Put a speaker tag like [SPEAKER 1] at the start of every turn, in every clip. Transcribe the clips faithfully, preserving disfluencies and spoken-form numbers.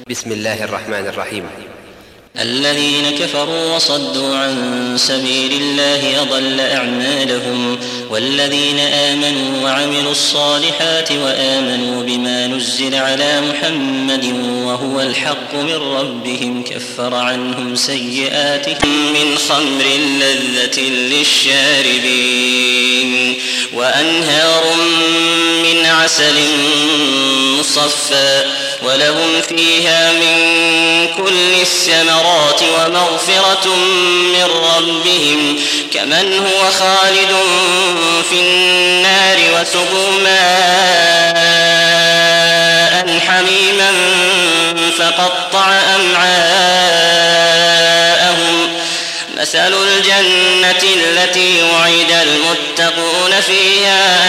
[SPEAKER 1] بسم الله الرحمن الرحيم.
[SPEAKER 2] الذين كفروا وصدوا عن سبيل الله أضل أعمالهم، والذين آمنوا وعملوا الصالحات وآمنوا بما نزل على محمد وهو الحق من ربهم كفر عنهم سيئاتهم من خمر لذة للشاربين وأنهار من عسل مصفى ولهم فيها من كل الثمرات ومغفرة من ربهم كمن هو خالد في النار وسقوا ماء حميما فقطع أمعاءهم. مثل الجنة التي وعد المتقون فيها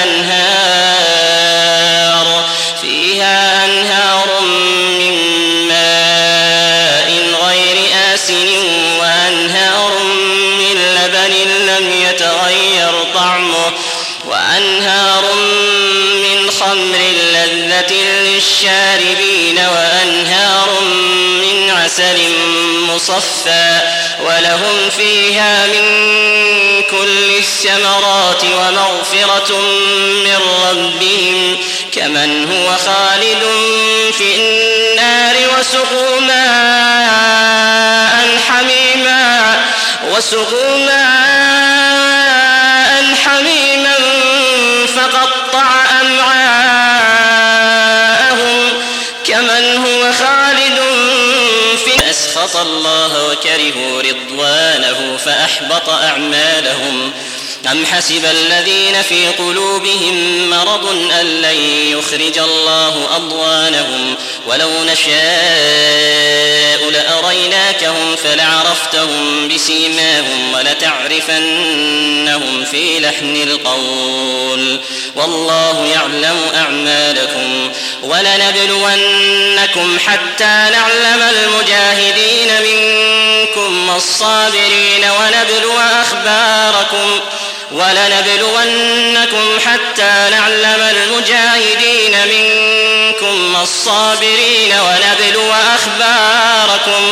[SPEAKER 2] أنهار فيها أنهار من ماء غير آسن وأنهار من لبن لم يتغير طعمه وأنهار من خمر لذة للشاربين وأنهار من عسل مصفى ولهم فيها من كل الثمرات ومغفرة من ربهم كمن هو خالد في النار وسقوا ماء حميما وسقوا ماء حميما فقطع أمعاءهم كمن هو خالد في أسخط الله وكرهوا رضوانه فأحبط أعمالهم. أم حسب الذين في قلوبهم مرض أن لن يخرج الله أضغانهم ولو نشاء لأريناكهم فلعرفتهم بسيماهم ولتعرفنهم في لحن القول والله يعلم أعمالكم ولنبلونكم حتى نعلم المجاهدين منكم والصابرين ونبلو أخباركم ولنبلونكم حتى نعلم المجاهدين منكم والصابرين ونبلو أخباركم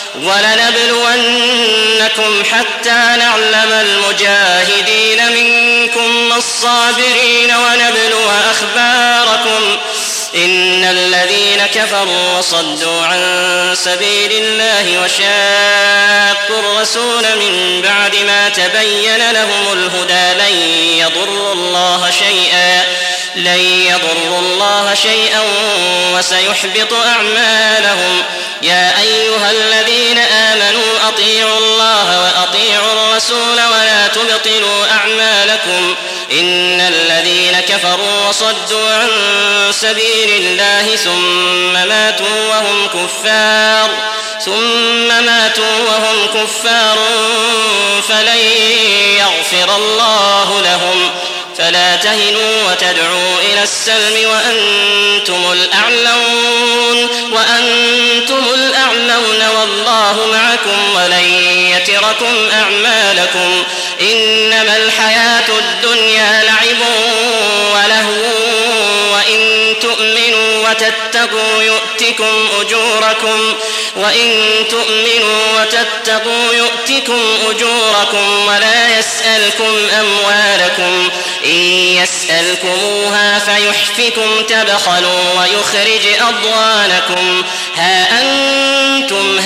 [SPEAKER 2] ولنبلونكم حتى نعلم المجاهدين منكم والصابرين ونبلو أخباركم. إن الذين كفروا وصدوا عن سبيل الله وشاقوا الرسول من بعد ما تبين لهم الهدى لن يضروا الله شيئا لن يضروا الله شيئا وسيحبط أعمالهم. يا أيها الذين آمنوا أطيعوا الله وأطيعوا الرسول ولا تبطلوا أعمالكم. إن الذين كفروا وصدوا عن سبيل الله ثم ماتوا وهم كفار ثم ماتوا وهم كفار فلن يغفر الله لهم. فلا تهنوا وتدعوا إلى السلم وأنتم الأعلون وأنتم الأعلون والله معكم ولن يتركم أعمالكم. إنما الحياة الدنيا لعب ولهو وإن تؤمنوا وتتقوا يؤتكم أجوركم وإن تؤمنوا وتتقوا يؤتكم أجوركم ولا يسألكم أموالكم. إن يسألكموها فيحفكم تبخلوا ويخرج أضغانكم. ها أنتم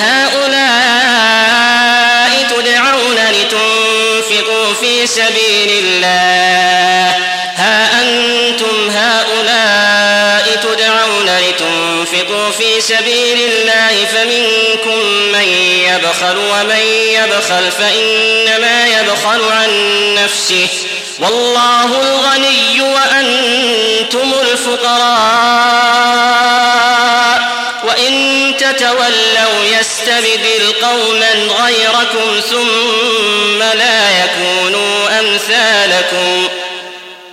[SPEAKER 2] هؤلاء تدعون لتنفقوا في سبيل الله ها أنتم هؤلاء تدعون لتنفقوا في سبيل الله فمنكم من يبخل ومن يبخل فإنما يبخل عن نفسه والله الغني وأنتم الفقراء وإن تتولوا يستبدل قوما غيركم ثم لا يكونوا أمثالكم.